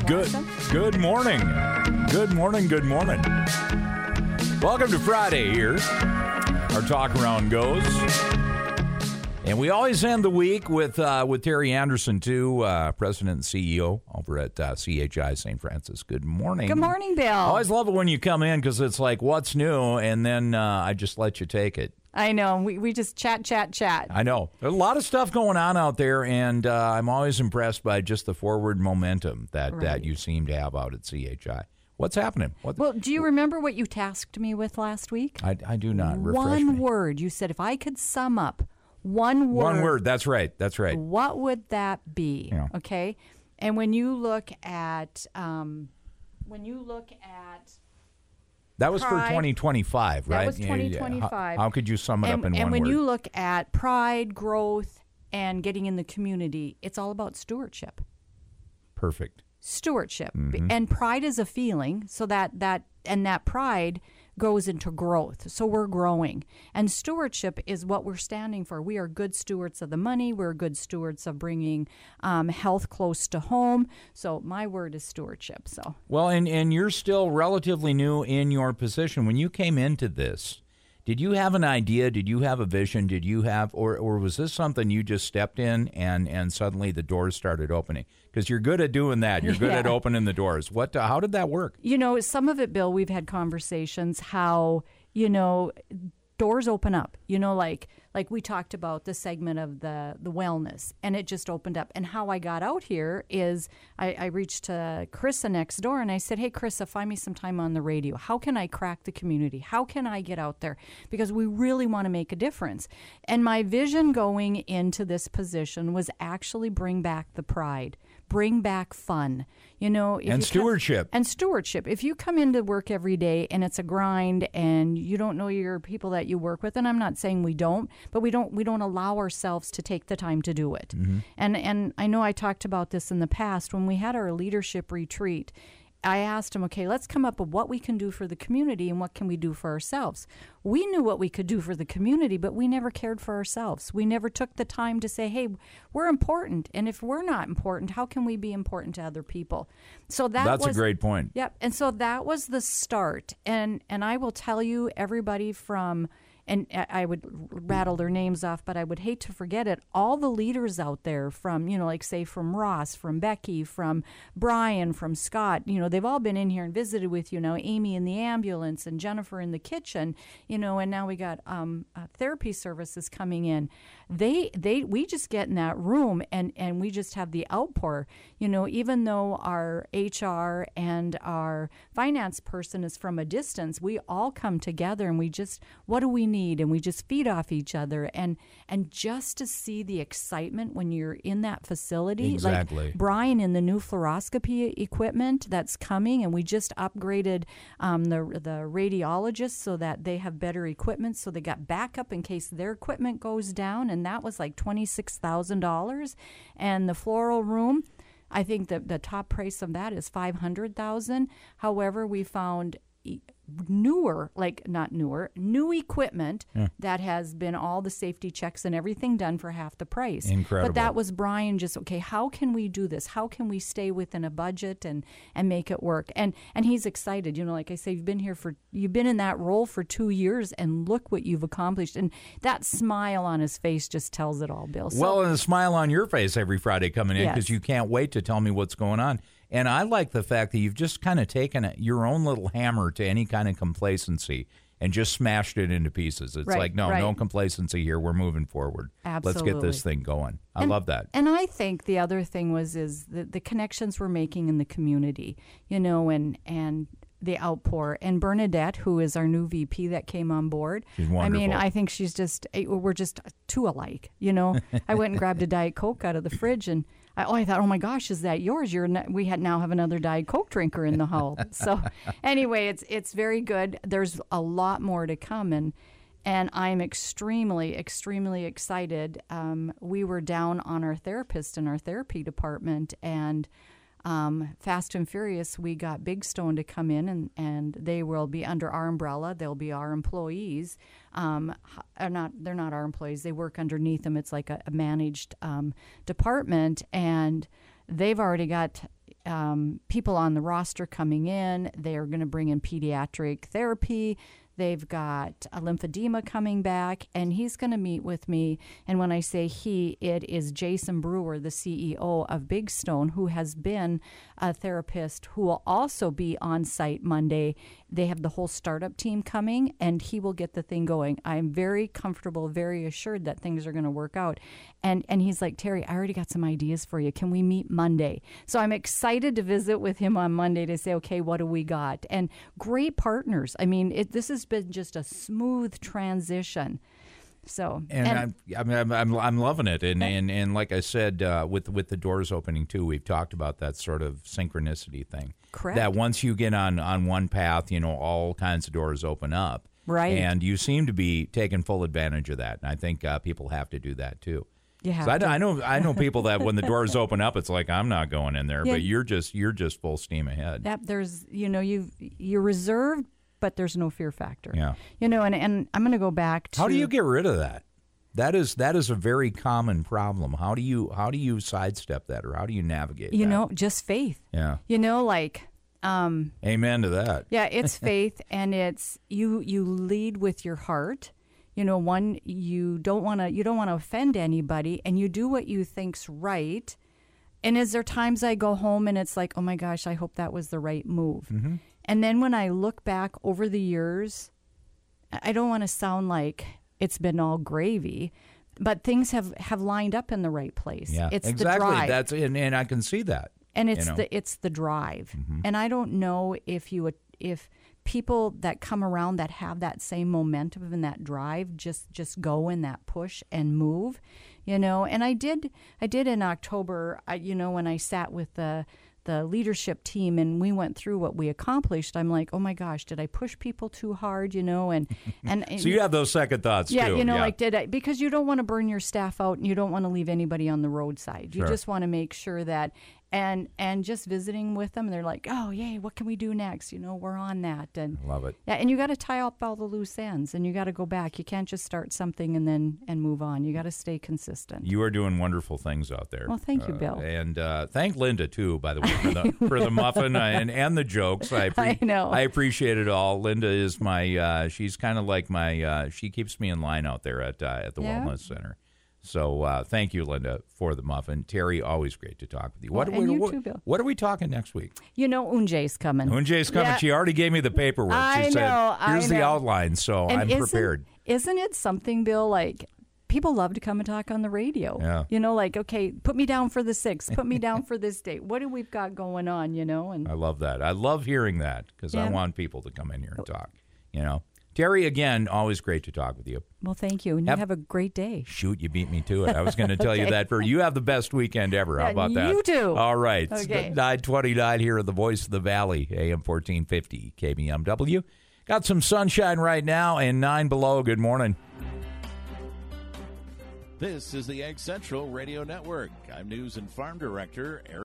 Good morning. Good morning. Good morning. Welcome to Friday here. Our talk around goes. And we always end the week with Terry Anderson, too, President and CEO over at CHI St. Francis. Good morning. Good morning, Bill. I always love it when you come in because it's like, what's new? And then I just let you take it. I know. We just chat. I know. There's a lot of stuff going on out there, and I'm always impressed by just the forward momentum that you seem to have out at CHI. What's happening? Well, do you remember what you tasked me with last week? I do not. Refresh One me. word. You said if I could sum up one word. One word. That's right. What would that be? Yeah. Okay. And when you look at that was pride, for 2025, right? That was 2025. How could you sum it up in one word? And when you look at pride, growth, and getting in the community, it's all about stewardship. Perfect. Stewardship. Mm-hmm. And pride is a feeling, so that pride goes into growth. So we're growing. And stewardship is what we're standing for. We are good stewards of the money. We're good stewards of bringing health close to home. So my word is stewardship. So well, and you're still relatively new in your position. When you came into this, did you have an idea? Did you have a vision? Did you have, or was this something you just stepped in and suddenly the doors started opening? Because you're good at doing that. You're good at opening the doors. How did that work? You know, some of it, Bill, we've had conversations how, doors open up, like we talked about the segment of the wellness, and it just opened up. And how I got out here is I reached to Carissa next door and I said, hey, Carissa, find me some time on the radio. How can I crack the community? How can I get out there? Because we really want to make a difference. And my vision going into this position was actually bring back the pride, bring back fun, and stewardship. If you come into work every day and it's a grind and you don't know your people that you work with, and I'm not saying we don't, but we don't allow ourselves to take the time to do it. Mm-hmm. And I know I talked about this in the past when we had our leadership retreat. I asked him, okay, let's come up with what we can do for the community and what can we do for ourselves. We knew what we could do for the community, but we never cared for ourselves. We never took the time to say, hey, we're important. And if we're not important, how can we be important to other people? So that's a great point. Yep. And so that was the start. And I will tell you, everybody from, and I would rattle their names off, but I would hate to forget it. All the leaders out there from, say from Ross, from Becky, from Brian, from Scott, they've all been in here and visited with you now. Amy in the ambulance and Jennifer in the kitchen, and now we got therapy services coming in. We just get in that room and we just have the outpour, even though our HR and our finance person is from a distance, we all come together and we just, what do we need? And we just feed off each other, and just to see the excitement when you're in that facility. Exactly. Like Brian in the new fluoroscopy equipment that's coming, and we just upgraded the radiologists so that they have better equipment, so they got backup in case their equipment goes down, and that was like $26,000. And the floral room, I think the top price of that is $500,000. However, we found new equipment that has been all the safety checks and everything done for half the price. Incredible. But that was Brian just, okay, how can we do this? How can we stay within a budget and make it work? And he's excited. Like I say, you've been in that role for 2 years, and look what you've accomplished. And that smile on his face just tells it all, Bill. Well, and a smile on your face every Friday coming in, because you can't wait to tell me what's going on. And I like the fact that you've just kind of taken your own little hammer to any kind of complacency and just smashed it into pieces. It's no complacency here. We're moving forward. Absolutely. Let's get this thing going. I love that. And I think the other thing is the connections we're making in the community, and the outpour. And Bernadette, who is our new VP that came on board. She's wonderful. I mean, I think we're just two alike, I went and grabbed a Diet Coke out of the fridge, and I thought, oh my gosh, is that yours? We now have another Diet Coke drinker in the hall. So anyway, it's very good. There's a lot more to come, and I'm extremely, extremely excited. We were down on our therapist in our therapy department, and Fast and Furious, we got Big Stone to come in, and they will be under our umbrella. They'll be our employees. They're not our employees. They work underneath them. It's like a managed department, and they've already got people on the roster coming in. They are going to bring in pediatric therapy. They've got a lymphedema coming back, and he's going to meet with me. And when I say he, it is Jason Brewer, the CEO of Big Stone, who has been a therapist who will also be on site Monday. They have the whole startup team coming, and he will get the thing going. I'm very comfortable, very assured that things are going to work out. And he's like, Terry, I already got some ideas for you. Can we meet Monday? So I'm excited to visit with him on Monday to say, okay, what do we got? And great partners. I mean, this has been just a smooth transition. So, and I'm loving it, and like I said, with the doors opening too, we've talked about that sort of synchronicity thing. Correct. That once you get on one path, all kinds of doors open up. Right. And you seem to be taking full advantage of that, and I think people have to do that too. Yeah. So I know people that when the doors open up, it's like I'm not going in there, but you're just full steam ahead. That there's you're reserved, but there's no fear factor. Yeah. And I'm going to go back to how do you get rid of that? That is a very common problem. How do you sidestep that, or how do you navigate that? Just faith. Yeah. Amen to that. Yeah, it's faith, and it's you lead with your heart. One, you don't want to offend anybody, and you do what you think's right. And is there times I go home and it's like, oh my gosh, I hope that was the right move. Mm-hmm. And then when I look back over the years, I don't want to sound like it's been all gravy, but things have lined up in the right place. Yeah, it's exactly. The drive. That's and I can see that. And it's the drive. Mm-hmm. And I don't know if people that come around that have that same momentum and that drive just go in that push and move, And I did in October, when I sat with the leadership team and we went through what we accomplished, I'm like, oh my gosh, did I push people too hard, and so you have those second thoughts too. Yeah. Like did I, because you don't want to burn your staff out and you don't want to leave anybody on the roadside. You just want to make sure that and just visiting with them, they're like, oh yay, what can we do next? We're on that. And love it. Yeah, and you got to tie up all the loose ends and you got to go back. You can't just start something and move on. You got to stay consistent. You are doing wonderful things out there. Well, thank you, Bill. And thank Linda too, by the way, for the muffin and the jokes. I know. I appreciate it all. Linda is my she's kind of like my she keeps me in line out there at the Wellness Center. So thank you, Linda, for the muffin. Terry, always great to talk with you. You too, Bill. What are we talking next week? Unjay's coming. Unjay's coming. Yeah. She already gave me the paperwork. She said, here's the outline, so I'm prepared. Isn't it something, Bill, like people love to come and talk on the radio? Yeah. Okay, put me down for the 6th. Put me down for this date. What do we've got going on, And I love that. I love hearing that because I want people to come in here and talk, Terry, again, always great to talk with you. Well, thank you. And you have a great day. Shoot, you beat me to it. I was going to tell you that. You have the best weekend ever. How about that? You too. All right. Okay. It's 9:29 here at the Voice of the Valley, AM 1450 KBMW. Got some sunshine right now and 9 below. Good morning. This is the Egg Central Radio Network. I'm News and Farm Director Eric.